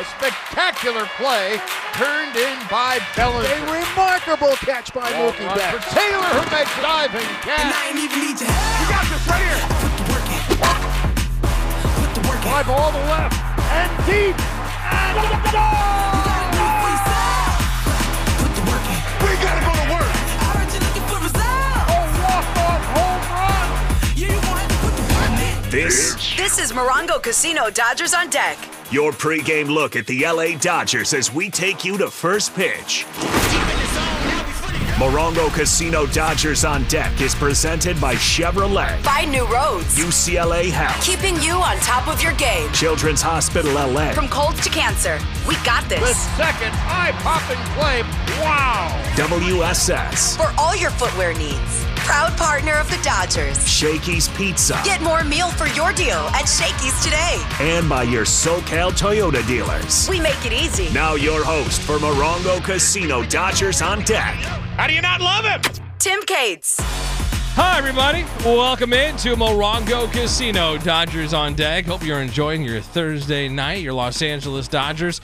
A spectacular play turned in by Bellinger. A remarkable catch by Mookie Betts. For Taylor, who makes diving catch. I ain't even need your help. You got this right here. Put the work in. Put the work in. Fly ball to left and deep. And You gotta do it for yourself. Put the work in. we gotta go to work. I heard you looking for results. A walk-off home run. Yeah, you gonna have to put the work in. This is Morongo Casino Dodgers on Deck. Your pregame look at the LA Dodgers as we take you to first pitch. Morongo Casino Dodgers on Deck is presented by Chevrolet, Find new roads. UCLA Health, Keeping you on top of your game. Children's Hospital LA, From colds to cancer, we got The this. second eye-popping play. Wow. WSS, For all your footwear needs. Proud partner of the Dodgers. Shakey's Pizza, Get more meal for your deal at Shakey's today. and by your SoCal Toyota dealers. We make it easy. Now your host for Morongo Casino Dodgers on Deck. How do you not love him? Tim Cates. Hi, everybody. Welcome into Morongo Casino Dodgers on Deck. Hope you're enjoying your Thursday night. Your Los Angeles Dodgers,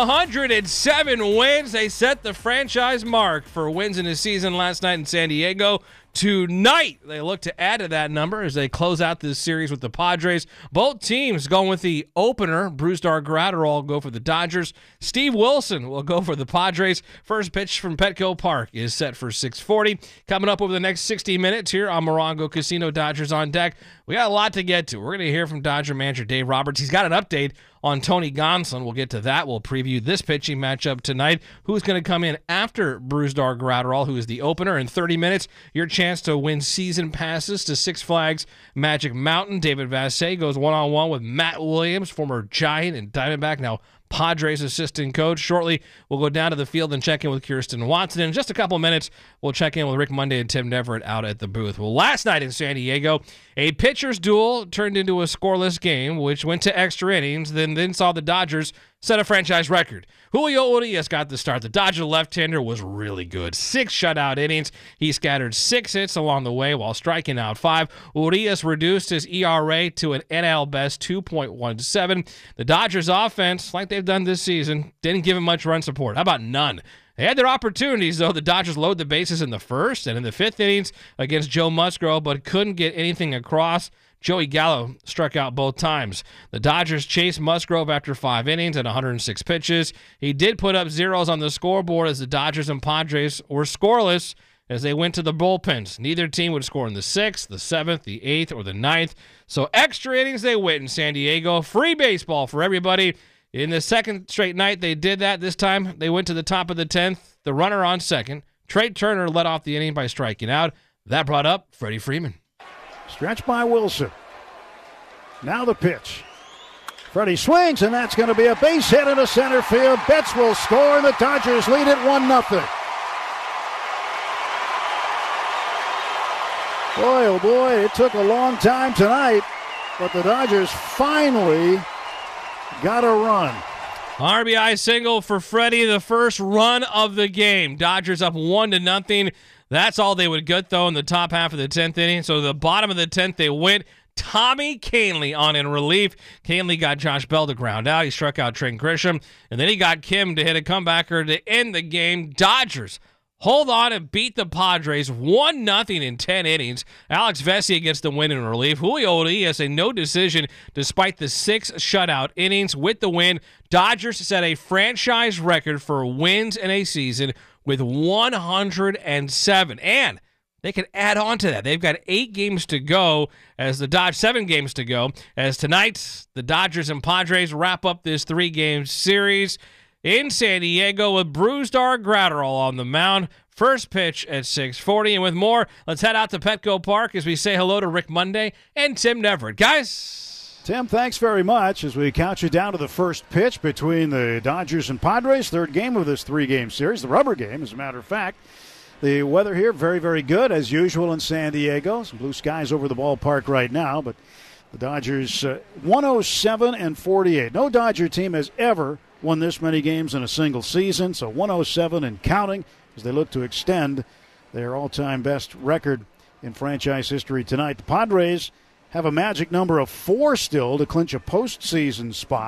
107 wins. They set the franchise mark for wins in the season last night in San Diego. Tonight, they look to add to that number as they close out this series with the Padres. Both teams going with the opener. Brusdar Graterol will go for the Dodgers. Steve Wilson will go for the Padres. First pitch from Petco Park is set for 6:40. Coming up over the next 60 minutes here on Morongo Casino Dodgers on Deck. We got a lot to get to. We're going to hear from Dodger manager Dave Roberts. He's got an update on Tony Gonsolin. We'll get to that. We'll preview this pitching matchup tonight. Who's going to come in after Brusdar Graterol, who is the opener? In 30 minutes, your chance to win season passes to Six Flags Magic Mountain. David Vassegh goes one-on-one with Matt Williams, former Giant and Diamondback, now Padres assistant coach. Shortly, we'll go down to the field and check in with Kirsten Watson. In just a couple minutes, we'll check in with Rick Monday and Tim Neverett out at the booth. Well, last night in San Diego, a pitcher's duel turned into a scoreless game, which went to extra innings, then saw the Dodgers set a franchise record. Julio Urias got the start. The Dodger left-hander was really good. 6 shutout innings. He scattered 6 hits along the way while striking out 5. Urias reduced his ERA to an NL best 2.17. The Dodgers offense, like they've done this season, didn't give him much run support. How about none? They had their opportunities, though. The Dodgers load the bases in the first and in the 5th innings against Joe Musgrove, but couldn't get anything across. Joey Gallo struck out both times. The Dodgers chased Musgrove after 5 innings and 106 pitches. He did put up zeros on the scoreboard as the Dodgers and Padres were scoreless as they went to the bullpens. Neither team would score in the 6th, the 7th, the 8th, or the 9th. So extra innings they went in San Diego. Free baseball for everybody. In the second straight night, they did that. This time, they went to the top of the 10th. The runner on second. Trey Turner led off the inning by striking out. That brought up Freddie Freeman. Stretch by Wilson. Now the pitch. Freddie swings, and that's going to be a base hit into center field. Betts will score, and the Dodgers lead it 1-0. Boy, oh boy, it took a long time tonight, but the Dodgers finally got a run. RBI single for Freddie, the first run of the game. Dodgers up 1-0. That's all they would get, though, in the top half of the 10th inning. So the bottom of the 10th, they went. Tommy Kahnle on in relief. Kahnle got Josh Bell to ground out. He struck out Trent Grisham. And then he got Kim to hit a comebacker to end the game. Dodgers hold on and beat the Padres 1-0 in 10 innings. Alex Vesia gets the win in relief. Julio Urias a no decision despite the 6 shutout innings. With the win, Dodgers set a franchise record for wins in a season with 107. And they can add on to that. They've got 8 games to go as the Dodgers, 7 games to go, as tonight the Dodgers and Padres wrap up this 3-game series in San Diego with Brusdar Graterol on the mound. First pitch at 6:40. And with more, let's head out to Petco Park as we say hello to Rick Monday and Tim Neverett. Guys. Tim, thanks very much as we count you down to the first pitch between the Dodgers and Padres. 3rd game of this 3-game series, the rubber game, as a matter of fact. The weather here, very, very good, as usual in San Diego. Some blue skies over the ballpark right now, but the Dodgers 107-48. No Dodger team has ever won this many games in a single season, so 107 and counting as they look to extend their all-time best record in franchise history tonight. The Padres have a magic number of 4 still to clinch a postseason spot.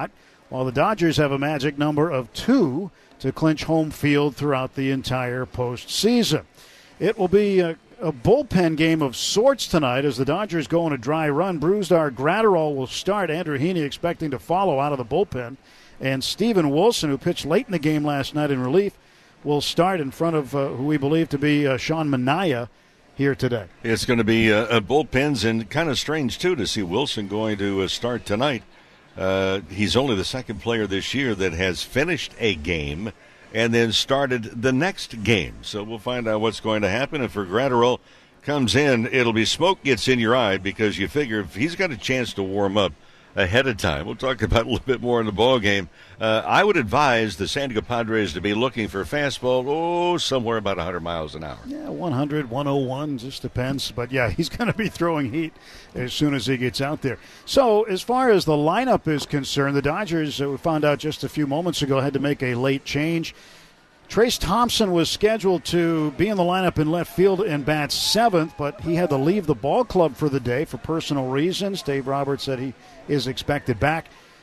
while the Dodgers have a magic number of 2 to clinch home field throughout the entire postseason. It will be a bullpen game of sorts tonight as the Dodgers go on a dry run. Brusdar Graterol will start. Andrew Heaney expecting to follow out of the bullpen. And Steven Wilson, who pitched late in the game last night in relief, will start in front of who we believe to be Sean Manaea here today. It's going to be bullpens, and kind of strange, too, to see Wilson going to start tonight. He's only the second player this year that has finished a game and then started the next game. So we'll find out what's going to happen. And for Graterol comes in, it'll be smoke gets in your eye because you figure if he's got a chance to warm up ahead of time. We'll talk about a little bit more in the ball game. I would advise the San Diego Padres to be looking for a fastball, somewhere about 100 miles an hour. Yeah, 100, 101, just depends. But, yeah, he's going to be throwing heat as soon as he gets out there. So, as far as the lineup is concerned, the Dodgers, we found out just a few moments ago, had to make a late change. Trace Thompson was scheduled to be in the lineup in left field and bat 7th, but he had to leave the ball club for the day for personal reasons. Dave Roberts said he is expected back.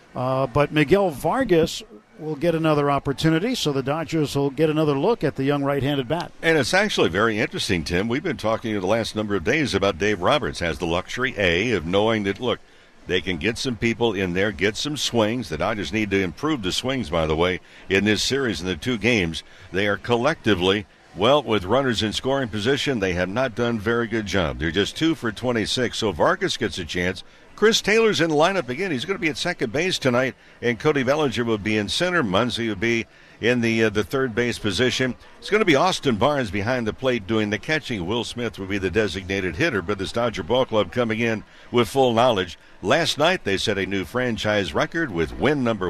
But Miguel Vargas will get another opportunity, so the Dodgers will get another look at the young right-handed bat. And it's actually very interesting, Tim. We've been talking the last number of days about Dave Roberts has the luxury, of knowing that, look, they can get some people in there, get some swings. The Dodgers need to improve the swings, by the way, in this series in the 2 games. They are collectively, well, with runners in scoring position, they have not done a very good job. They're just 2 for 26, so Vargas gets a chance. Chris Taylor's in the lineup again. He's going to be at second base tonight, and Cody Bellinger will be in center. Muncy will be in the third base position. It's going to be Austin Barnes behind the plate doing the catching. Will Smith will be the designated hitter, but this Dodger ball club coming in with full knowledge. Last night they set a new franchise record with win number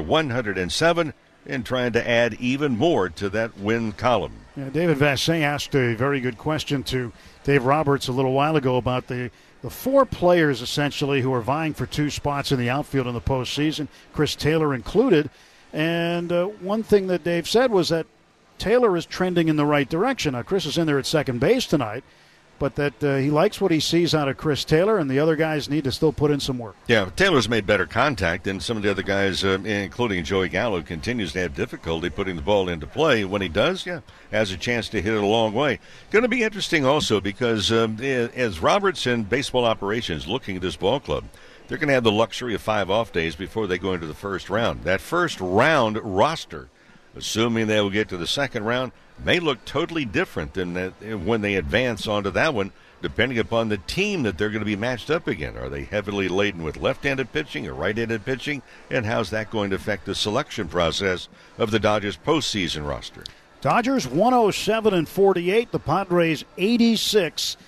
107 and trying to add even more to that win column. Yeah, David Vassegh asked a very good question to Dave Roberts a little while ago about the 4 players essentially who are vying for 2 spots in the outfield in the postseason, Chris Taylor included. And one thing that Dave said was that Taylor is trending in the right direction. Now, Chris is in there at second base tonight, but that he likes what he sees out of Chris Taylor, and the other guys need to still put in some work. Yeah, Taylor's made better contact than some of the other guys, including Joey Gallo, continues to have difficulty putting the ball into play. When he does, has a chance to hit it a long way. Going to be interesting also because as Roberts and baseball operations looking at this ball club, they're going to have the luxury of 5 off days before they go into the first round. That first round roster, assuming they will get to the second round, may look totally different than that when they advance onto that one, depending upon the team that they're going to be matched up again. Are they heavily laden with left-handed pitching or right-handed pitching? And how's that going to affect the selection process of the Dodgers postseason roster? Dodgers 107-48, the Padres 86-69.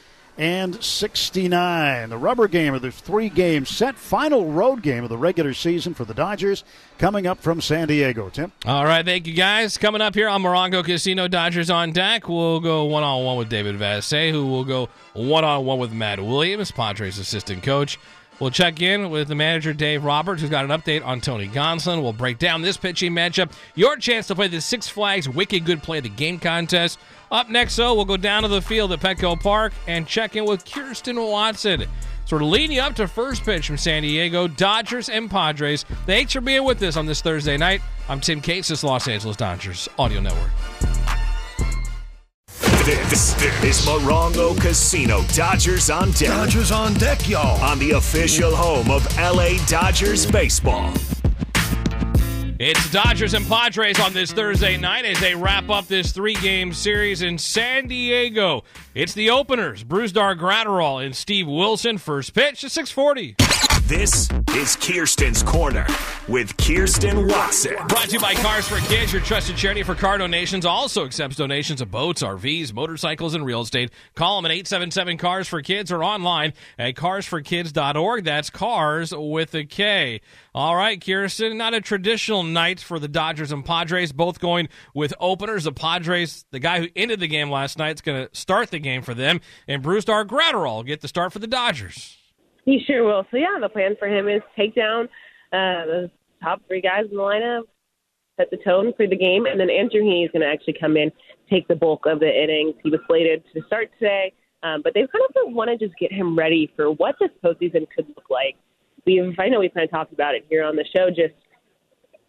The rubber game of the 3-game set, final road game of the regular season for the Dodgers, coming up from San Diego. Tim? All right, thank you, guys. Coming up here on Morongo Casino, Dodgers on deck. We'll go one-on-one with David Vassegh, who will go one-on-one with Matt Williams, Padres assistant coach. We'll check in with the manager, Dave Roberts, who's got an update on Tony Gonsolin. We'll break down this pitching matchup. Your chance to play the Six Flags Wicked Good Play of the Game contest. Up next, though, we'll go down to the field at Petco Park and check in with Kirsten Watson. Sort of leading you up to first pitch from San Diego, Dodgers and Padres. Thanks for being with us on this Thursday night. I'm Tim Cates, this Los Angeles Dodgers Audio Network. This is Morongo Casino. Dodgers on deck. Dodgers on deck, y'all. On the official home of LA Dodgers baseball. It's Dodgers and Padres on this Thursday night as they wrap up this 3-game series in San Diego. It's the openers, Brusdar Graterol and Steve Wilson. First pitch at 6:40. This is Kirsten's Corner with Kirsten Watson. Brought to you by Cars for Kids, your trusted charity for car donations. Also accepts donations of boats, RVs, motorcycles, and real estate. Call them at 877-CARS-FOR-KIDS or online at carsforkids.org. That's cars with a K. All right, Kirsten, not a traditional night for the Dodgers and Padres, both going with openers. The Padres, the guy who ended the game last night, is going to start the game for them, and Brusdar Graterol will get the start for the Dodgers. He sure will. So, yeah, the plan for him is take down the top 3 guys in the lineup, set the tone for the game, and then Andrew Heaney is going to actually come in, take the bulk of the innings. He was slated to start today, but they kind of want to just get him ready for what this postseason could look like. I know we kind of talked about it here on the show, just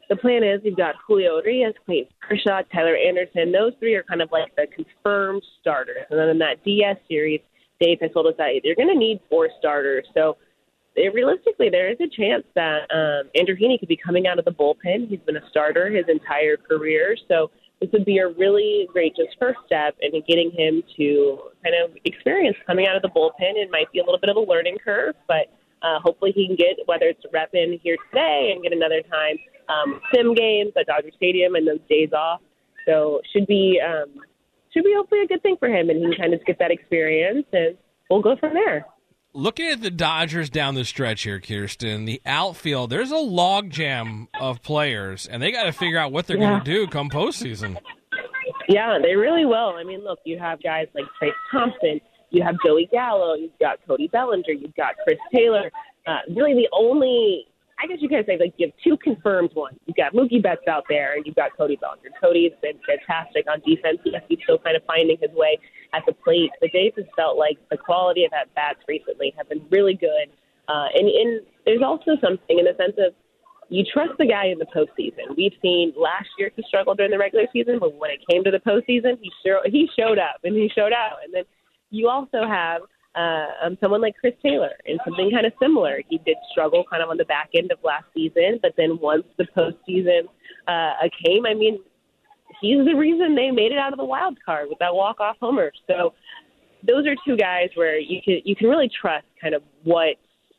the plan is you've got Julio Urias, Clayton Kershaw, Tyler Anderson. Those three are kind of like the confirmed starters. And then in that DS series, Dave has told us that they're going to need 4 starters. So realistically, there is a chance that Andrew Heaney could be coming out of the bullpen. He's been a starter his entire career. So this would be a really great just first step in getting him to kind of experience coming out of the bullpen. It might be a little bit of a learning curve, but hopefully he can get, whether it's a rep in here today and get another time, sim games at Dodger Stadium and those days off. So should be hopefully a good thing for him, and he can kind of get that experience, and we'll go from there. Looking at the Dodgers down the stretch here, Kirsten, the outfield, there's a logjam of players, and they got to figure out what they're going to do come postseason. Yeah, they really will. I mean, look, you have guys like Trace Thompson, you have Joey Gallo, you've got Cody Bellinger, you've got Chris Taylor. Really the only, I guess you could say, like, you have 2 confirmed ones. You've got Mookie Betts out there, and you've got Cody Bellinger. Cody's been fantastic on defense. Yes, he's still kind of finding his way at the plate. But Dave has felt like the quality of at-bats recently have been really good. And there's also something in the sense of you trust the guy in the postseason. We've seen last year he struggled during the regular season, but when it came to the postseason, he showed up and he showed out. And then you also have someone like Chris Taylor, and something kind of similar. He did struggle kind of on the back end of last season, but then once the postseason came, I mean, he's the reason they made it out of the wild card with that walk-off homer. So those are 2 guys where you can really trust kind of what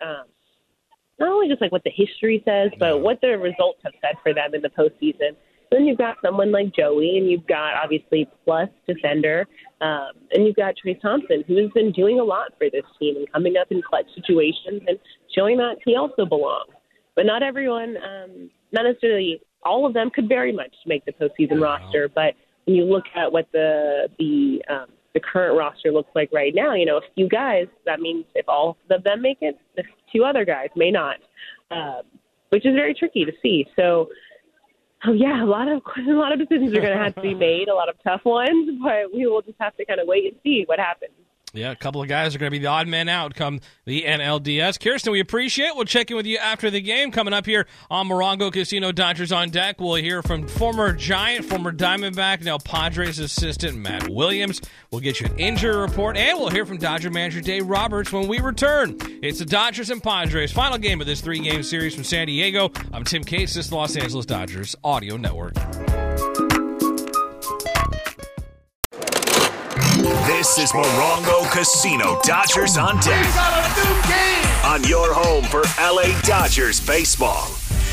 not only just like what the history says, but what the results have said for them in the postseason. Then you've got someone like Joey, and you've got obviously plus defender, and you've got Trace Thompson, who has been doing a lot for this team and coming up in clutch situations and showing that he also belongs. But not everyone, not necessarily all of them, could very much make the postseason roster. But when you look at what the current roster looks like right now, you know, a few guys, that means if all of them make it, the 2 other guys may not, which is very tricky to see. So, yeah, a lot of decisions are going to have to be made, a lot of tough ones, but we will just have to kind of wait and see what happens. Yeah, a couple of guys are going to be the odd men out come the NLDS. Kirsten, we appreciate it. We'll check in with you after the game. Coming up here on Morongo Casino, Dodgers on Deck, we'll hear from former Giant, former Diamondback, now Padres assistant Matt Williams. We'll get you an injury report, and we'll hear from Dodger manager Dave Roberts when we return. It's the Dodgers and Padres, final game of this 3-game series from San Diego. I'm Tim Case, this is the Los Angeles Dodgers Audio Network. This is Morongo Casino, Dodgers on Deck. We got a new game. On your home for LA Dodgers baseball.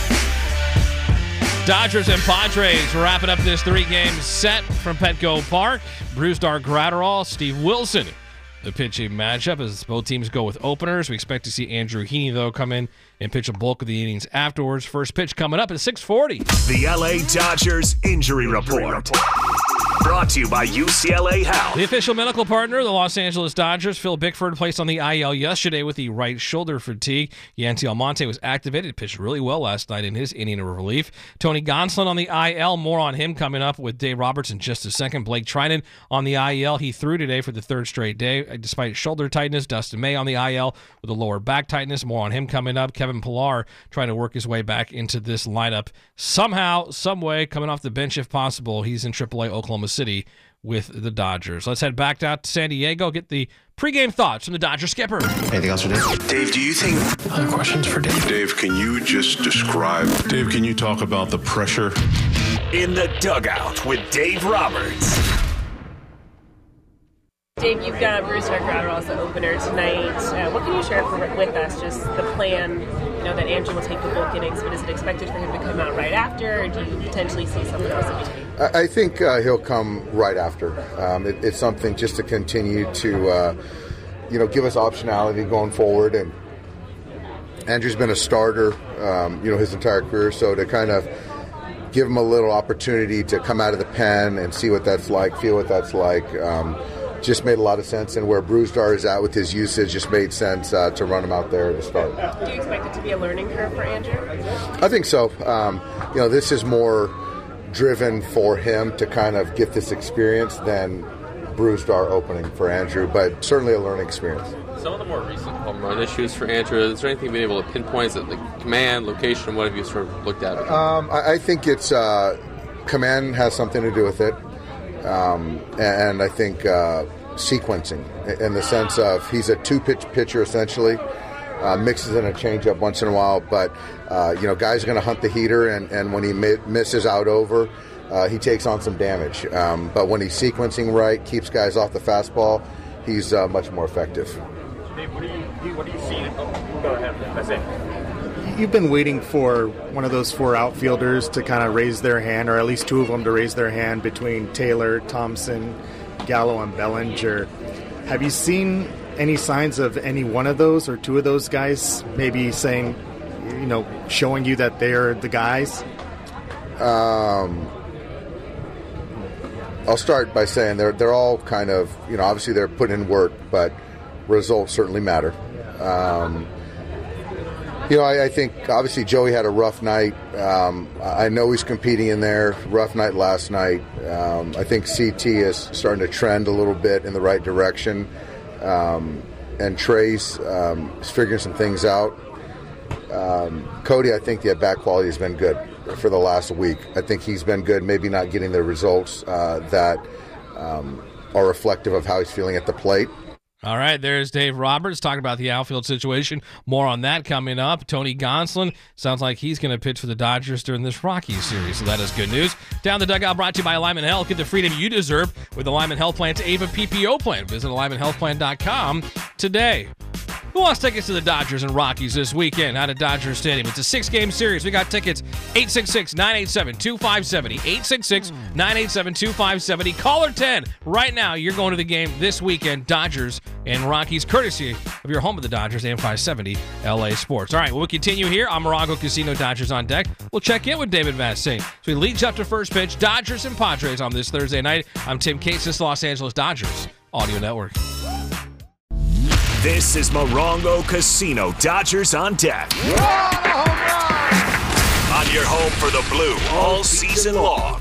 Dodgers and Padres wrapping up this 3-game set from Petco Park. Brusdar Graterol, Steve Wilson. The pitching matchup as both teams go with openers. We expect to see Andrew Heaney, though, come in and pitch a bulk of the innings afterwards. First pitch coming up at 6:40. The LA Dodgers Injury Report. Brought to you by UCLA Health. The official medical partner of the Los Angeles Dodgers, Phil Bickford, placed on the IL yesterday with the right shoulder fatigue. Yancy Almonte was activated, pitched really well last night in his inning of relief. Tony Gonsolin on the IL, more on him coming up with Dave Roberts in just a second. Blake Trinan on the IL, he threw today for the 3rd straight day despite shoulder tightness. Dustin May on the IL with a lower back tightness, more on him coming up. Kevin Pillar trying to work his way back into this lineup somehow, some way, coming off the bench if possible. He's in AAA Oklahoma City with the Dodgers. Let's head back out to San Diego, get the pregame thoughts from the Dodger skipper. Anything else for Dave? Dave, do you think... Other questions for Dave? Dave, can you just describe... Dave, can you talk about the pressure? In the Dugout with Dave Roberts. Dave, you've got Brusdar Graterol as the opener tonight. What can you share with us, just the plan? You know that Andrew will take the bulk innings, but is it expected for him to come out right after, or do you potentially see someone else in between? I think he'll come right after. It's something just to continue to, give us optionality going forward. And Andrew's been a starter, his entire career, so to kind of give him a little opportunity to come out of the pen and see what that's like, feel what that's like. Just made a lot of sense, and where Brusdar is at with his usage, just made sense to run him out there to start. Do you expect it to be a learning curve for Andrew? I think so. This is more driven for him to kind of get this experience than Brewstar opening for Andrew, but certainly a learning experience. Some of the more recent home run issues for Andrew, is there anything you've been able to pinpoint? Is it the command, location, what have you sort of looked at? I think it's command has something to do with it, and I think sequencing, in the sense of he's a two-pitch pitcher essentially, mixes in a changeup once in a while, but guys are going to hunt the heater, and when he misses out over, he takes on some damage. But when he's sequencing right, keeps guys off the fastball, he's much more effective. Dave, what do you see? Oh, go ahead. That's it. You've been waiting for one of those four outfielders to kind of raise their hand, or at least two of them to raise their hand, between Taylor, Thompson, Gallo, and Bellinger. Have you seen any signs of any one of those or two of those guys maybe saying, showing you that they're the guys? I'll start by saying they're all kind of, obviously they're putting in work, but results certainly matter. I think obviously Joey had a rough night. I know he's competing in there. Rough night last night. I think CT is starting to trend a little bit in the right direction. And Trey's figuring some things out. Cody, I think the at-bat quality has been good for the last week. I think he's been good, maybe not getting the results that are reflective of how he's feeling at the plate. All right, there's Dave Roberts talking about the outfield situation. More on that coming up. Tony Gonsolin sounds like he's going to pitch for the Dodgers during this Rockies series, so that is good news. Down the Dugout brought to you by Alignment Health. Get the freedom you deserve with Alignment Health Plan's AVA PPO plan. Visit AlignmentHealthPlan.com today. Who wants tickets to the Dodgers and Rockies this weekend out at Dodger Stadium? It's a 6-game series. We got tickets, 866-987-2570, 866-987-2570. Caller 10. Right now, you're going to the game this weekend, Dodgers and Rockies, courtesy of your home of the Dodgers, AM 570 LA Sports. All right, we'll continue here on Morongo Casino, Dodgers on Deck. We'll check in with David Vassegh. So he leads up to first pitch, Dodgers and Padres on this Thursday night. I'm Tim Cates, this Los Angeles Dodgers Audio Network. This is Morongo Casino, Dodgers on Deck. On your home for the blue all season long.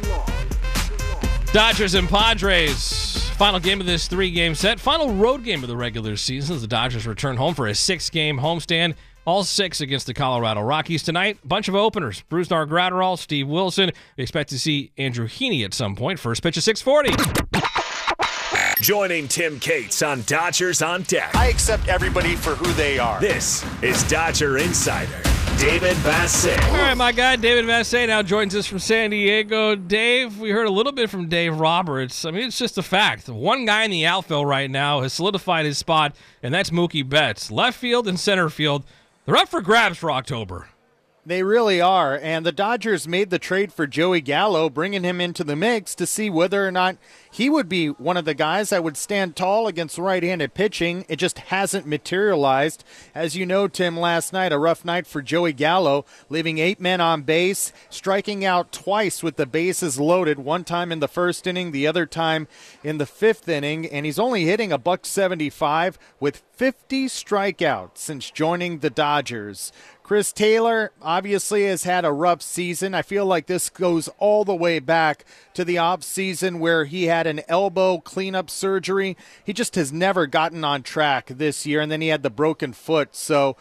Dodgers and Padres, final game of this 3-game set, final road game of the regular season as the Dodgers return home for a 6-game homestand, all 6 against the Colorado Rockies tonight. Bunch of openers, Brusdar Graterol, Steve Wilson. We expect to see Andrew Heaney at some point. First pitch at 6:40. Joining Tim Cates on Dodgers on Deck. I accept everybody for who they are. This is Dodger Insider David Vassegh. All right, my guy David Vassegh now joins us from San Diego. Dave, we heard a little bit from Dave Roberts. I mean, it's just a fact. One guy in the outfield right now has solidified his spot, and that's Mookie Betts. Left field and center field, they're up for grabs for October. They really are, and the Dodgers made the trade for Joey Gallo, bringing him into the mix to see whether or not he would be one of the guys that would stand tall against right-handed pitching. It just hasn't materialized. As you know, Tim, last night, a rough night for Joey Gallo, leaving 8 men on base, striking out twice with the bases loaded, one time in the first inning, the other time in the 5th inning, and he's only hitting $175 with 50 strikeouts since joining the Dodgers. Chris Taylor obviously has had a rough season. I feel like this goes all the way back to the offseason where he had an elbow cleanup surgery. He just has never gotten on track this year, and then he had the broken foot. So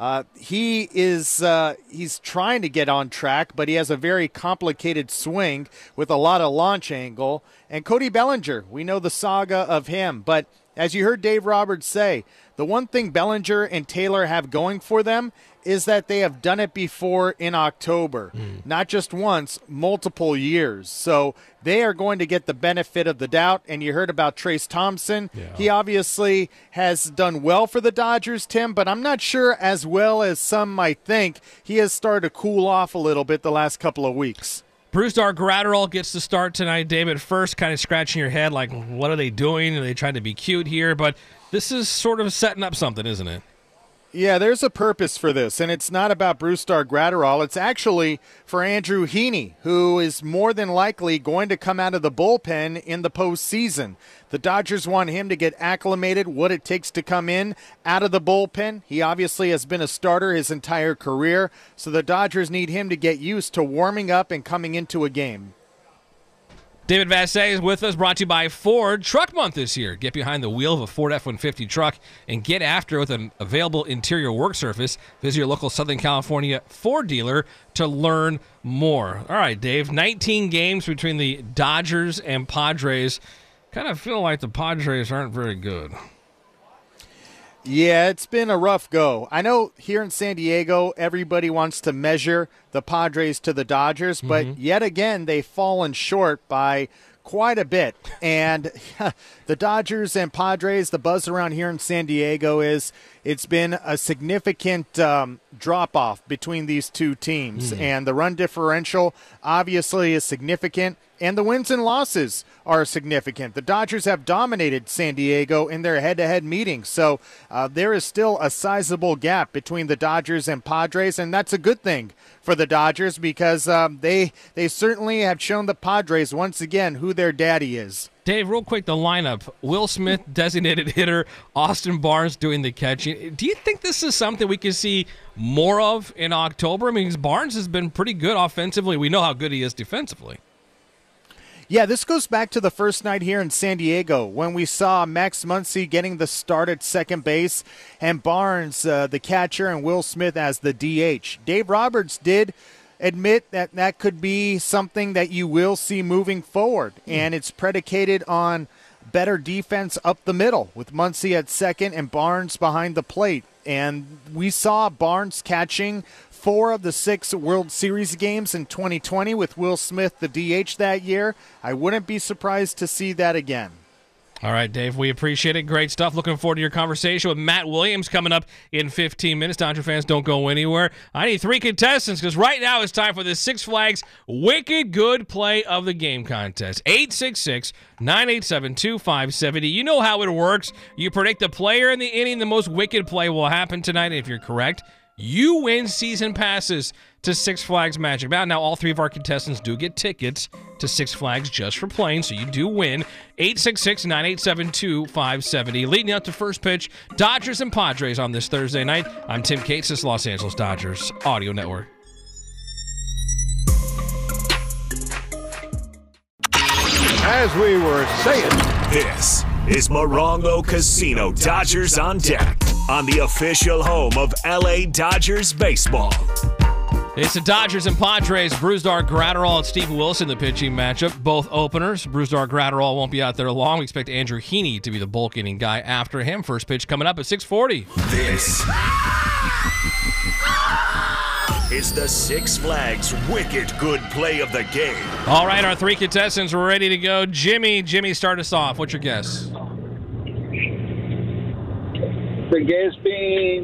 he's trying to get on track, but he has a very complicated swing with a lot of launch angle. And Cody Bellinger, we know the saga of him, but as you heard Dave Roberts say, the one thing Bellinger and Taylor have going for them is that they have done it before in October. Not just once, multiple years. So they are going to get the benefit of the doubt. And you heard about Trayce Thompson. Yeah. He obviously has done well for the Dodgers, Tim, but I'm not sure as well as some might think. He has started to cool off a little bit the last couple of weeks. Brusdar Graterol gets the start tonight. David, first kind of scratching your head like, what are they doing? Are they trying to be cute here? But this is sort of setting up something, isn't it? Yeah, there's a purpose for this, and it's not about Brusdar Graterol. It's actually for Andrew Heaney, who is more than likely going to come out of the bullpen in the postseason. The Dodgers want him to get acclimated, what it takes to come in out of the bullpen. He obviously has been a starter his entire career, so the Dodgers need him to get used to warming up and coming into a game. David Vassay is with us, brought to you by Ford. Truck Month this year. Get behind the wheel of a Ford F-150 truck and get after it with an available interior work surface. Visit your local Southern California Ford dealer to learn more. All right, Dave, 19 games between the Dodgers and Padres. Kind of feel like the Padres aren't very good. Yeah, it's been a rough go. I know here in San Diego, everybody wants to measure the Padres to the Dodgers, but yet again, they've fallen short by quite a bit. And the Dodgers and Padres, the buzz around here in San Diego is it's been a significant drop-off between these two teams. And the run differential obviously is significant, and the wins and losses are significant. The Dodgers have dominated San Diego in their head-to-head meetings, so there is still a sizable gap between the Dodgers and Padres, and that's a good thing for the Dodgers because they certainly have shown the Padres once again who their daddy is. Dave, real quick, the lineup. Will Smith, designated hitter. Austin Barnes doing the catching. Do you think this is something we can see more of in October? I mean, Barnes has been pretty good offensively. We know how good he is defensively. Yeah, this goes back to the first night here in San Diego when we saw Max Muncy getting the start at second base and Barnes, the catcher, and Will Smith as the DH. Dave Roberts did admit that that could be something that you will see moving forward, and it's predicated on better defense up the middle with Muncy at second and Barnes behind the plate. And we saw Barnes catching 4 of the 6 World Series games in 2020 with Will Smith, the DH, that year. I wouldn't be surprised to see that again. All right, Dave, we appreciate it. Great stuff. Looking forward to your conversation with Matt Williams coming up in 15 minutes. Dodger fans, don't go anywhere. I need 3 contestants because right now it's time for the Six Flags Wicked Good Play of the Game contest. 866-987-2570. You know how it works. You predict the player in the inning, the most wicked play will happen tonight. And if you're correct, you win season passes to Six Flags Magic Mountain. Now, all 3 of our contestants do get tickets to Six Flags just for playing, so you do win. 866-987-2570. Leading out to first pitch, Dodgers and Padres on this Thursday night. I'm Tim Cates, this Los Angeles Dodgers Audio Network. As we were saying, this is Morongo Casino Dodgers on Deck on the official home of LA Dodgers baseball. It's the Dodgers and Padres. Brusdar Graterol and Steve Wilson, the pitching matchup. Both openers. Brusdar Graterol won't be out there long. We expect Andrew Heaney to be the bulk inning guy after him. First pitch coming up at 6:40. This is the Six Flags Wicked Good Play of the Game. All right, our 3 contestants are ready to go. Jimmy, start us off. What's your guess? The guess being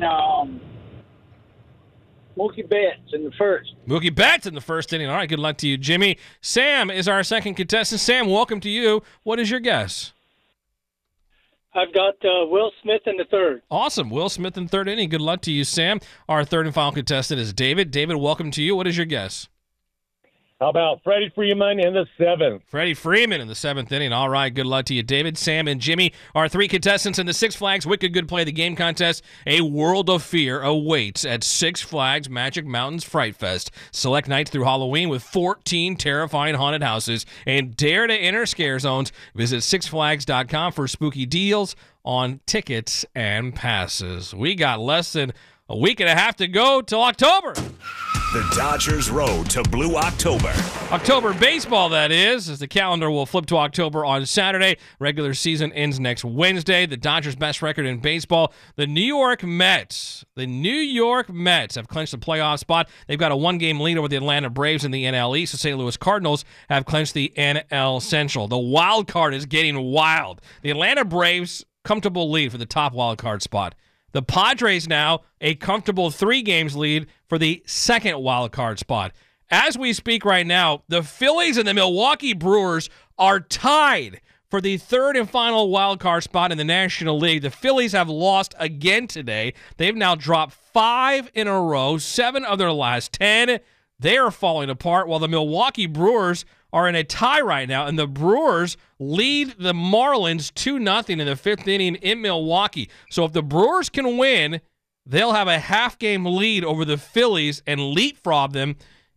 Mookie Betts in the first. Mookie Betts in the first inning. All right, good luck to you, Jimmy. Sam is our second contestant. Sam, welcome to you. What is your guess? I've got Will Smith in the third. Awesome. Will Smith in third inning. Good luck to you, Sam. Our third and final contestant is David. David, welcome to you. What is your guess? How about Freddie Freeman in the 7th? Freddie Freeman in the 7th inning. All right, good luck to you, David, Sam, and Jimmy. Our 3 contestants in the Six Flags Wicked Good Play of the Game contest. A world of fear awaits at Six Flags Magic Mountains Fright Fest. Select nights through Halloween with 14 terrifying haunted houses and dare to enter scare zones. Visit sixflags.com for spooky deals on tickets and passes. We got less than a week and a half to go till October. The Dodgers road to Blue October. October baseball, that is, as the calendar will flip to October on Saturday. Regular season ends next Wednesday. The Dodgers' best record in baseball. The New York Mets have clinched the playoff spot. They've got a 1-game lead over the Atlanta Braves in the NL East. The St. Louis Cardinals have clinched the NL Central. The wild card is getting wild. The Atlanta Braves, comfortable lead for the top wild card spot. The Padres now a comfortable 3 games lead for the second wild card spot. As we speak right now, the Phillies and the Milwaukee Brewers are tied for the third and final wild card spot in the National League. The Phillies have lost again today. They've now dropped 5 in a row, 7 of their last 10. They are falling apart while the Milwaukee Brewers are in a tie right now, and the Brewers lead the Marlins 2-0 in the 5th inning in Milwaukee. So if the Brewers can win, they'll have a half-game lead over the Phillies and leapfrog them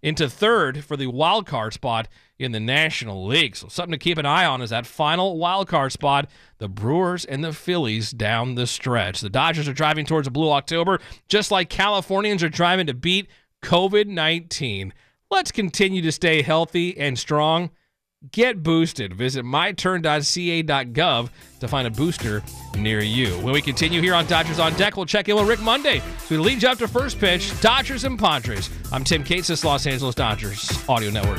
into third for the wild card spot in the National League. So something to keep an eye on is that final wild card spot, the Brewers and the Phillies down the stretch. The Dodgers are driving towards a blue October, just like Californians are driving to beat COVID-19. Let's continue to stay healthy and strong. Get boosted. Visit myturn.ca.gov to find a booster near you. When we continue here on Dodgers on Deck, we'll check in with Rick Monday. So we lead you up to first pitch, Dodgers and Padres. I'm Tim Cates, this Los Angeles Dodgers Audio Network.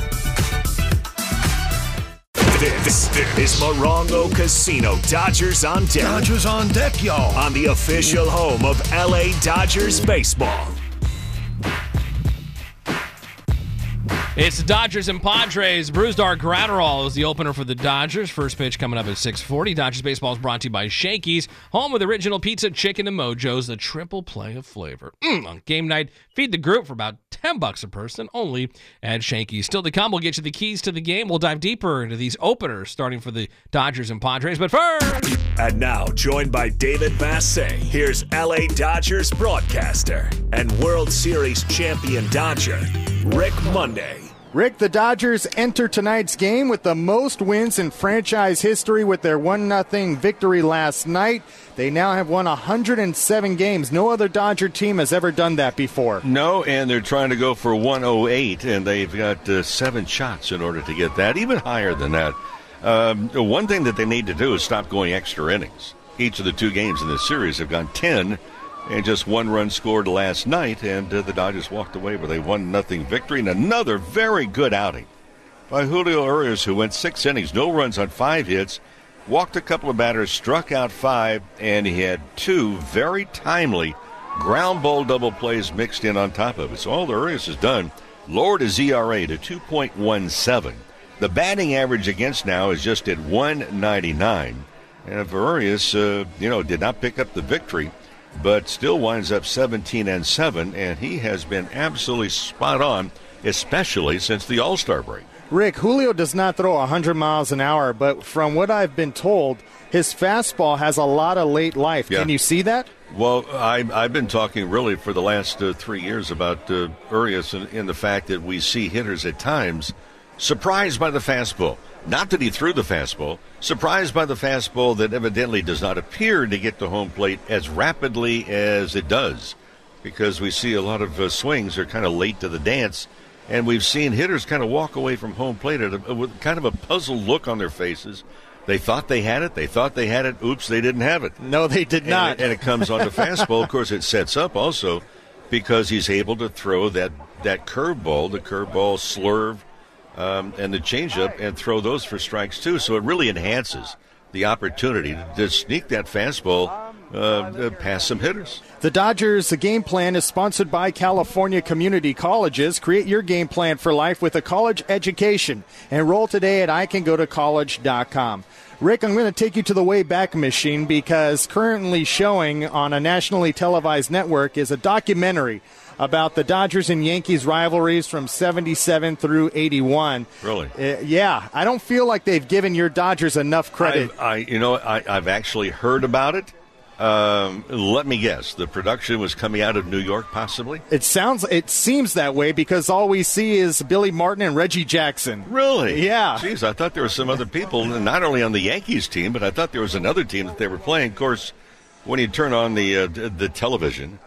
This is Morongo Casino Dodgers on Deck. Dodgers on Deck, y'all. On the official home of LA Dodgers baseball. It's the Dodgers and Padres. Brusdar Graterol is the opener for the Dodgers. First pitch coming up at 6:40. Dodgers baseball is brought to you by Shakey's, home with original pizza, chicken, and Mojo's, the triple play of flavor. On game night, feed the group for about $10 a person, only at Shakey's. Still to come, we'll get you the keys to the game. We'll dive deeper into these openers, starting for the Dodgers and Padres. But first... And now, joined by David Vassay, here's LA Dodgers broadcaster and World Series champion Dodger, Rick Monday. Rick, the Dodgers enter tonight's game with the most wins in franchise history with their 1-0 victory last night. They now have won 107 games. No other Dodger team has ever done that before. No, and they're trying to go for 108, and they've got 7 shots in order to get that, even higher than that. One thing that they need to do is stop going extra innings. Each of the 2 games in this series have gone 10, and just 1 run scored last night, and the Dodgers walked away with a 1-0 victory and another very good outing by Julio Urias, who went 6 innings, no runs on 5 hits, walked a couple of batters, struck out 5, and he had 2 very timely ground ball double plays mixed in on top of it. So all the Urias has done, lowered his ERA to 2.17. The batting average against now is just at 199. And Urias, did not pick up the victory, but still winds up 17-7, and he has been absolutely spot on, especially since the All-Star break. Rick, Julio does not throw 100 miles an hour, but from what I've been told, his fastball has a lot of late life. Yeah. Can you see that? Well, I've been talking really for the last 3 years about Urias in the fact that we see hitters at times surprised by the fastball. Not that he threw the fastball, surprised by the fastball that evidently does not appear to get to home plate as rapidly as it does, because we see a lot of swings are kind of late to the dance, and we've seen hitters kind of walk away from home plate with kind of a puzzled look on their faces. They thought they had it. Oops, they didn't have it. No, they did not. And it comes on the fastball. Of course, it sets up also because he's able to throw that curveball, the curveball slurve, and the changeup, and throw those for strikes too. So it really enhances the opportunity to sneak that fastball past some hitters. The Dodgers' game plan is sponsored by California Community Colleges. Create your game plan for life with a college education. Enroll today at icangotocollege.com. Rick, I'm going to take you to the Wayback Machine, because currently showing on a nationally televised network is a documentary about the Dodgers and Yankees rivalries from 77 through 81. Really? Yeah. I don't feel like they've given your Dodgers enough credit. I've actually heard about it. Let me guess. The production was coming out of New York, possibly? It seems that way, because all we see is Billy Martin and Reggie Jackson. Really? Yeah. Jeez, I thought there were some other people, not only on the Yankees team, but I thought there was another team that they were playing. Of course, when you turn on the television,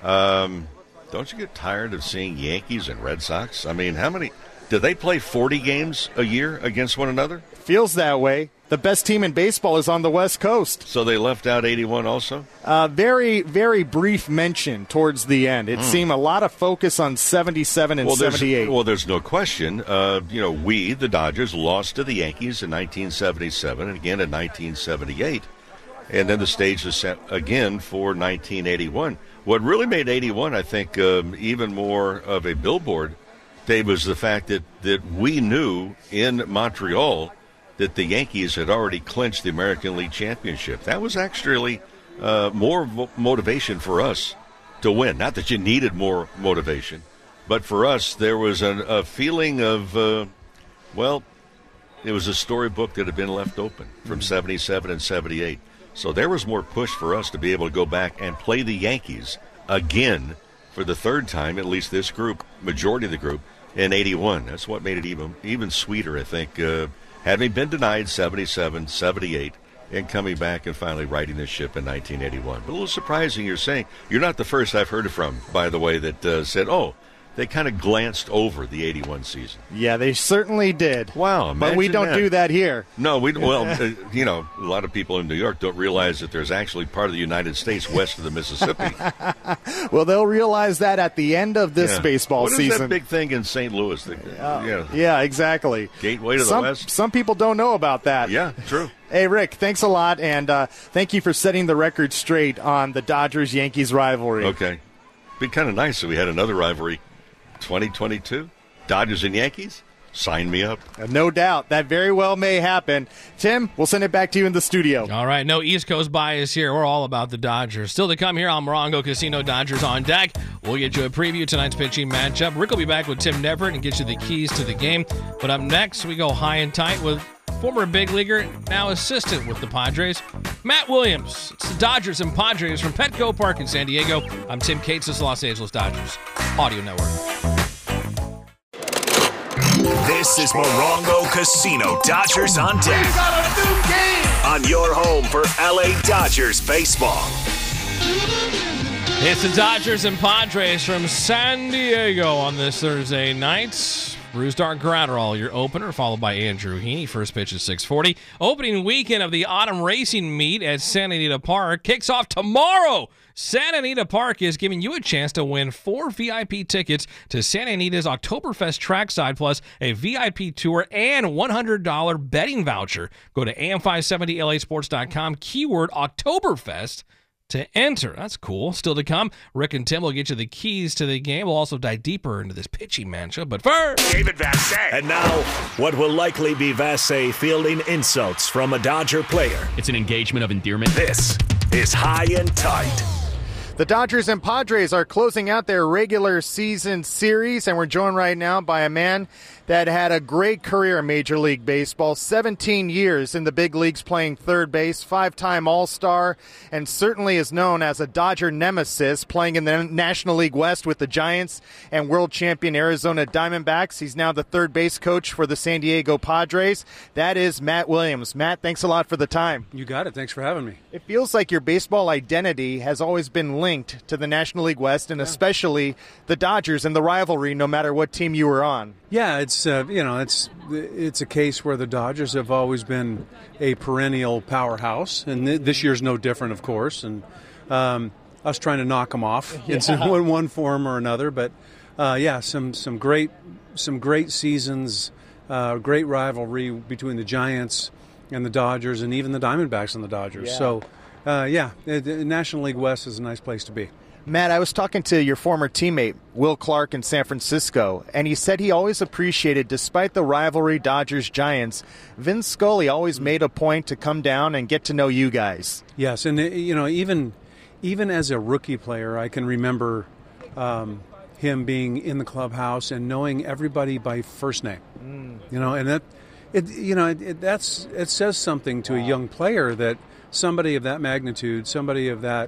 don't you get tired of seeing Yankees and Red Sox? I mean, how many? Do they play 40 games a year against one another? Feels that way. The best team in baseball is on the West Coast. So they left out 81 also? Very, very brief mention towards the end. It seemed a lot of focus on 77 and 78. There's no question. We, the Dodgers, lost to the Yankees in 1977 and again in 1978. And then the stage is set again for 1981. What really made 81, I think, even more of a billboard, Dave, was the fact that we knew in Montreal that the Yankees had already clinched the American League Championship. That was actually more motivation for us to win. Not that you needed more motivation, but for us there was a feeling of, it was a storybook that had been left open from 77 and 78. So there was more push for us to be able to go back and play the Yankees again for the third time, at least this group, majority of the group, in 81. That's what made it even sweeter, I think. Having been denied 77, 78, and coming back and finally righting this ship in 1981. But a little surprising you're saying. You're not the first I've heard from, by the way, that said, they kind of glanced over the 81 season. Yeah, they certainly did. Wow, but we don't do that here. No, we well, a lot of people in New York don't realize that there's actually part of the United States west of the Mississippi. Well, they'll realize that at the end of this baseball season. What is that big thing in St. Louis? Yeah, exactly. Gateway to the west? Some people don't know about that. Yeah, true. Hey, Rick, thanks a lot, and thank you for setting the record straight on the Dodgers-Yankees rivalry. Okay. It'd be kind of nice if we had another rivalry 2022. Dodgers and Yankees? Sign me up. No doubt. That very well may happen. Tim, we'll send it back to you in the studio. All right. No East Coast bias here. We're all about the Dodgers. Still to come here on Morongo Casino, Dodgers on deck. We'll get you a preview of tonight's pitching matchup. Rick will be back with Tim Neverett and get you the keys to the game. But up next, we go high and tight with former big leaguer, now assistant with the Padres, Matt Williams. It's the Dodgers and Padres from Petco Park in San Diego. I'm Tim Cates, this is Los Angeles Dodgers Audio Network. This is Morongo Casino, Dodgers on deck. We got a new game on your home for LA Dodgers baseball. It's the Dodgers and Padres from San Diego on this Thursday night. Brusdar Graterol, your opener, followed by Andrew Heaney. First pitch is 6:40. Opening weekend of the autumn racing meet at Santa Anita Park kicks off tomorrow. Santa Anita Park is giving you a chance to win 4 VIP tickets to Santa Anita's Oktoberfest trackside, plus a VIP tour and $100 betting voucher. Go to am570lasports.com, keyword Oktoberfest, to enter. That's cool. Still to come, Rick and Tim will get you the keys to the game. We'll also dive deeper into this pitching matchup. But first, David Vassegh. And now, what will likely be Vassegh fielding insults from a Dodger player. It's an engagement of endearment. This is High and Tight. The Dodgers and Padres are closing out their regular season series, and we're joined right now by a man that had a great career in Major League Baseball, 17 years in the big leagues playing third base, 5-time All-Star, and certainly is known as a Dodger nemesis, playing in the National League West with the Giants and world champion Arizona Diamondbacks. He's now the third base coach for the San Diego Padres. That is Matt Williams. Matt, thanks a lot for the time. You got it. Thanks for having me. It feels like your baseball identity has always been linked to the National League West, and especially the Dodgers and the rivalry, no matter what team you were on. Yeah, it's a case where the Dodgers have always been a perennial powerhouse, and this year's no different, of course. And us trying to knock them off in one form or another. But some great seasons, great rivalry between the Giants and the Dodgers, and even the Diamondbacks and the Dodgers. Yeah. So, the National League West is a nice place to be. Matt, I was talking to your former teammate, Will Clark, in San Francisco, and he said he always appreciated, despite the rivalry Dodgers-Giants, Vin Scully always made a point to come down and get to know you guys. Yes, and even as a rookie player, I can remember him being in the clubhouse and knowing everybody by first name. And that says something to a young player, that somebody of that magnitude, somebody of that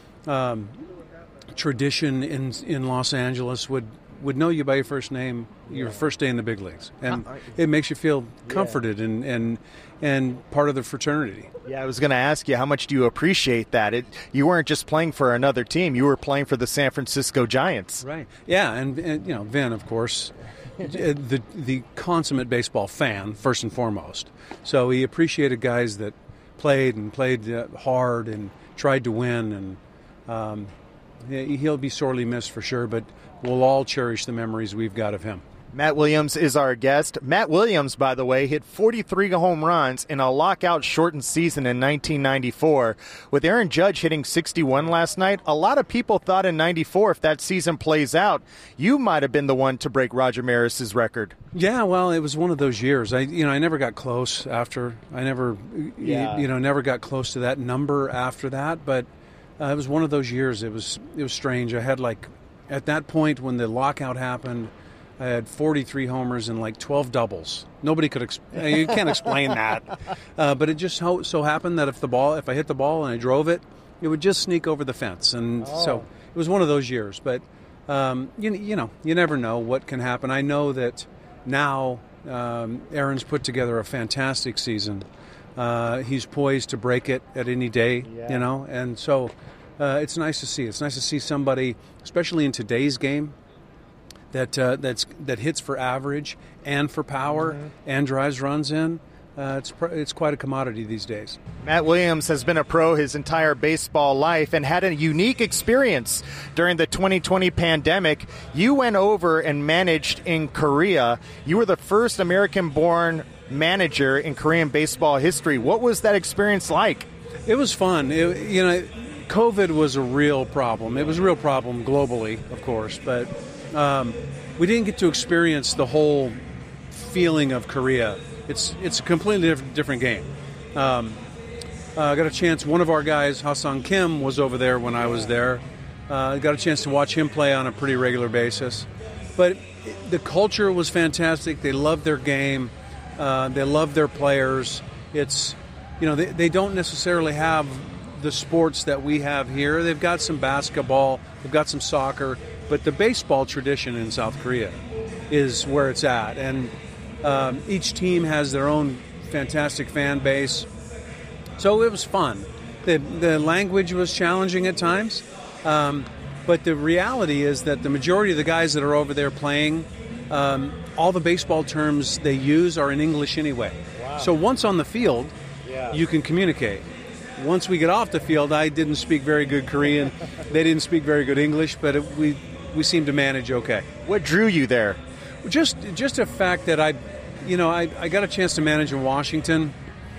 tradition in Los Angeles would know you by your first name, your first day in the big leagues, and it makes you feel comforted and part of the fraternity. Yeah, I was going to ask you, how much do you appreciate that? You weren't just playing for another team; you were playing for the San Francisco Giants. Right. Yeah, and Vin, of course, the consummate baseball fan first and foremost. So he appreciated guys that played hard and tried to win, and he'll be sorely missed for sure, but we'll all cherish the memories we've got of him. Matt Williams is our guest. Matt Williams, by the way, hit 43 home runs in a lockout-shortened season in 1994. With Aaron Judge hitting 61 last night, a lot of people thought in 94, if that season plays out, you might have been the one to break Roger Maris's record. Yeah, well, it was one of those years. I never got close after. I never got close to that number after that, but it was one of those years. It was strange. I had, at that point when the lockout happened, I had 43 homers and 12 doubles. Nobody could you can't explain that. But it just so happened that if I hit the ball and I drove it, it would just sneak over the fence. And so it was one of those years. But you never know what can happen. I know that now Aaron's put together a fantastic season. He's poised to break it at any day, and so it's nice to see. It's nice to see somebody, especially in today's game, that hits for average and for power and drives runs in. It's quite a commodity these days. Matt Williams has been a pro his entire baseball life and had a unique experience during the 2020 pandemic. You went over and managed in Korea. You were the first American-born manager in Korean baseball history. What was that experience like? It was fun. COVID was a real problem. It was a real problem globally, of course, but we didn't get to experience the whole feeling of Korea. It's a completely different game. I got a chance. One of our guys, Ha-Sung Kim, was over there when I was there. Got a chance to watch him play on a pretty regular basis. But the culture was fantastic. They loved their game. They love their players. It's, they don't necessarily have the sports that we have here. They've got some basketball, they've got some soccer, but the baseball tradition in South Korea is where it's at. And each team has their own fantastic fan base. So it was fun. The language was challenging at times, but the reality is that the majority of the guys that are over there playing, all the baseball terms they use are in English anyway. Wow. So once on the field, you can communicate. Once we get off the field, I didn't speak very good Korean. They didn't speak very good English, but we seemed to manage okay. What drew you there? Just a fact that I got a chance to manage in Washington.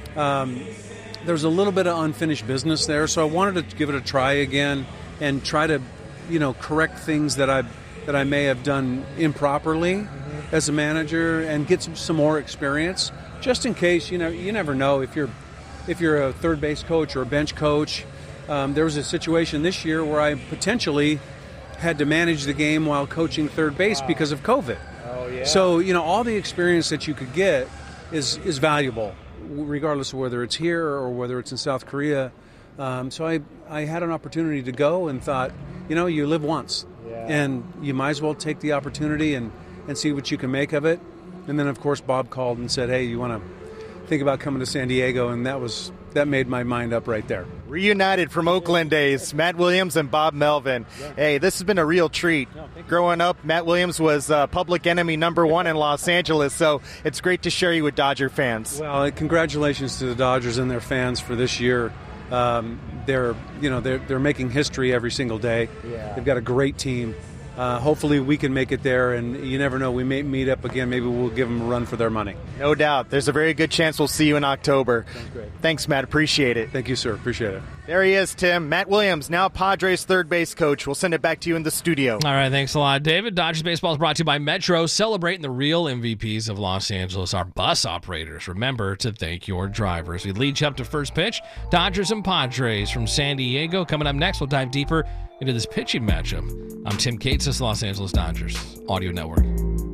There was a little bit of unfinished business there, so I wanted to give it a try again and try to, correct things that I may have done improperly as a manager and get some more experience, just in case. You never know if you're a third base coach or a bench coach. There was a situation this year where I potentially had to manage the game while coaching third base because of COVID. Oh, yeah. So, all the experience that you could get is valuable, regardless of whether it's here or whether it's in South Korea. So I had an opportunity to go and thought, you live once, and you might as well take the opportunity and see what you can make of it. And then, of course, Bob called and said, hey, you want to think about coming to San Diego? And that made my mind up right there. Reunited from Oakland days, Matt Williams and Bob Melvin. Hey, this has been a real treat. Growing up, Matt Williams was public enemy number one in Los Angeles, so it's great to share you with Dodger fans. Well, congratulations to the Dodgers and their fans for this year. They're making history every single day. Yeah. They've got a great team. Hopefully we can make it there, and you never know, we may meet up again. Maybe we'll give them a run for their money. No doubt. There's a very good chance we'll see you in October. Sounds great. Thanks, Matt. Appreciate it. Thank you, sir. Appreciate it. There he is, Tim. Matt Williams, now Padres third base coach. We'll send it back to you in the studio. All right, thanks a lot, David. Dodgers baseball is brought to you by Metro, celebrating the real MVPs of Los Angeles, our bus operators. Remember to thank your drivers. We lead you up to first pitch. Dodgers and Padres from San Diego. Coming up next, we'll dive deeper into this pitching matchup. I'm Tim Cates, this is Los Angeles Dodgers Audio Network.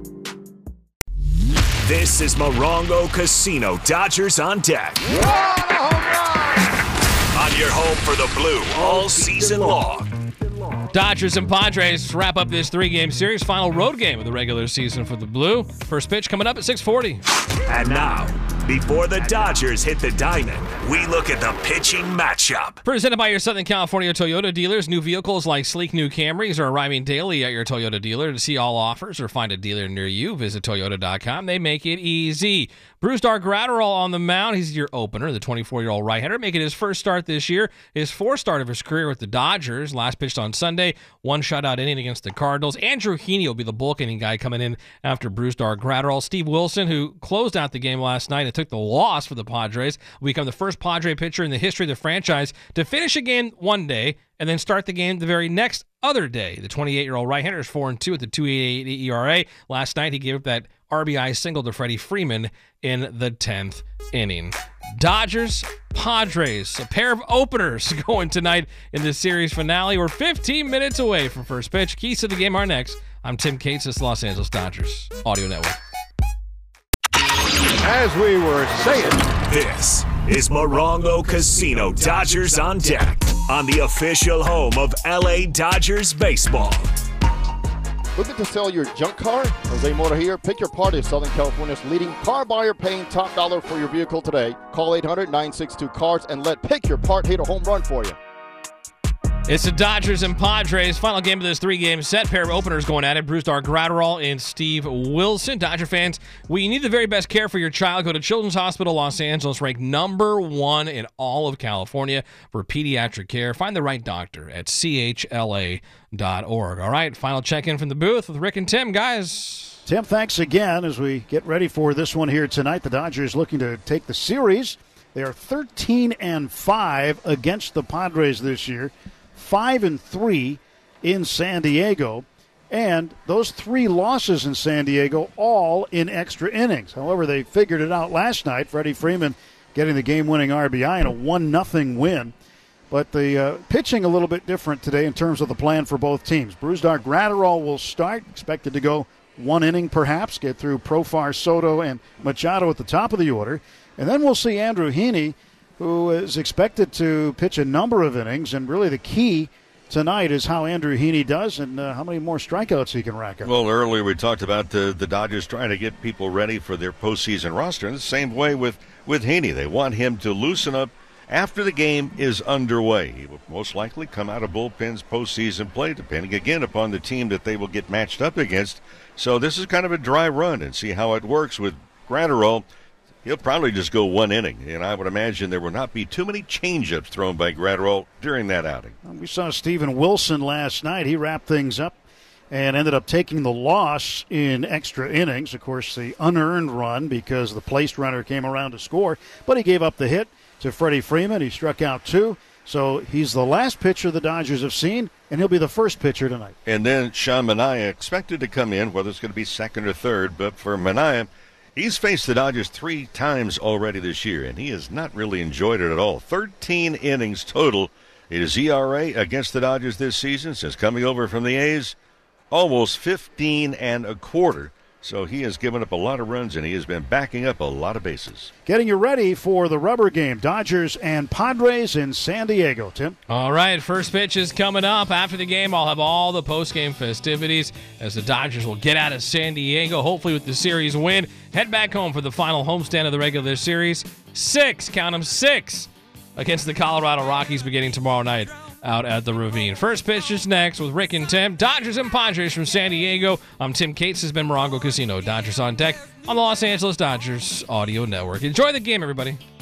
This is Morongo Casino Dodgers on Deck. On your home for the Blue all season long. Dodgers and Padres wrap up this 3-game series. Final road game of the regular season for the Blue. First pitch coming up at 6:40. And now, before the Dodgers hit the diamond, we look at the pitching matchup. Presented by your Southern California Toyota dealers. New vehicles like sleek new Camrys are arriving daily at your Toyota dealer. To see all offers or find a dealer near you, visit Toyota.com. They make it easy. Brusdar Graterol on the mound. He's your opener, the 24-year-old right-hander, making his first start this year, his fourth start of his career with the Dodgers. Last pitched on Sunday, one shutout inning against the Cardinals. Andrew Heaney will be the bulk inning guy coming in after Brusdar Graterol. Steve Wilson, who closed out the game last night and took the loss for the Padres, will become the first Padre pitcher in the history of the franchise to finish a game one day and then start the game the very next other day. The 28-year-old right-hander is 4-2 at the 2.88 ERA. Last night, he gave up that RBI single to Freddie Freeman in the 10th inning. Dodgers, Padres, a pair of openers going tonight in the series finale. We're 15 minutes away from first pitch. Keys to the game are next. I'm Tim Cates, this is Los Angeles Dodgers Audio Network. As we were saying, this is Morongo Casino Dodgers on Deck on the official home of LA Dodgers baseball. Looking to sell your junk car? Jose Mota here. Pick Your Part is Southern California's leading car buyer, paying top dollar for your vehicle today. Call 800-962-CARS and let Pick Your Part hit a home run for you. It's the Dodgers and Padres. Final game of this 3-game set. Pair of openers going at it. Brusdar Graterol and Steve Wilson. Dodger fans, when you need the very best care for your child, go to Children's Hospital Los Angeles, ranked #1 in all of California for pediatric care. Find the right doctor at chla.org. All right, final check-in from the booth with Rick and Tim, guys. Tim, thanks again as we get ready for this one here tonight. The Dodgers looking to take the series. They are 13-5 against the Padres this year. 5-3 in San Diego, and those 3 losses in San Diego all in extra innings. However, they figured it out last night. Freddie Freeman getting the game-winning RBI in a 1-0 win. But the pitching a little bit different today in terms of the plan for both teams. Brusdar Graterol will start, expected to go 1 inning perhaps, get through Profar, Soto, and Machado at the top of the order. And then we'll see Andrew Heaney, who is expected to pitch a number of innings, and really the key tonight is how Andrew Heaney does and how many more strikeouts he can rack up. Well, earlier we talked about the Dodgers trying to get people ready for their postseason roster, and the same way with Heaney. They want him to loosen up after the game is underway. He will most likely come out of bullpen's postseason play, depending again upon the team that they will get matched up against. So this is kind of a dry run, and see how it works with Graterol. He'll probably just go 1 inning, and I would imagine there will not be too many changeups thrown by Graterol during that outing. We saw Steven Wilson last night. He wrapped things up and ended up taking the loss in extra innings. Of course, the unearned run because the placed runner came around to score, but he gave up the hit to Freddie Freeman. He struck out 2. So he's the last pitcher the Dodgers have seen, and he'll be the first pitcher tonight. And then Sean Manaea expected to come in, whether it's going to be second or third, but for Manaea, he's faced the Dodgers 3 times already this year, and he has not really enjoyed it at all. 13 innings total. His ERA against the Dodgers this season, since coming over from the A's, almost 15 1/4. So he has given up a lot of runs, and he has been backing up a lot of bases. Getting you ready for the rubber game, Dodgers and Padres in San Diego, Tim. All right, first pitch is coming up. After the game, I'll have all the post-game festivities as the Dodgers will get out of San Diego, hopefully with the series win. Head back home for the final homestand of the regular series. 6, count them, 6, against the Colorado Rockies beginning tomorrow night out at the Ravine. First pitch is next with Rick and Tim. Dodgers and Padres from San Diego. I'm Tim Cates. This has been Morongo Casino. Dodgers on deck on the Los Angeles Dodgers Audio Network. Enjoy the game, everybody.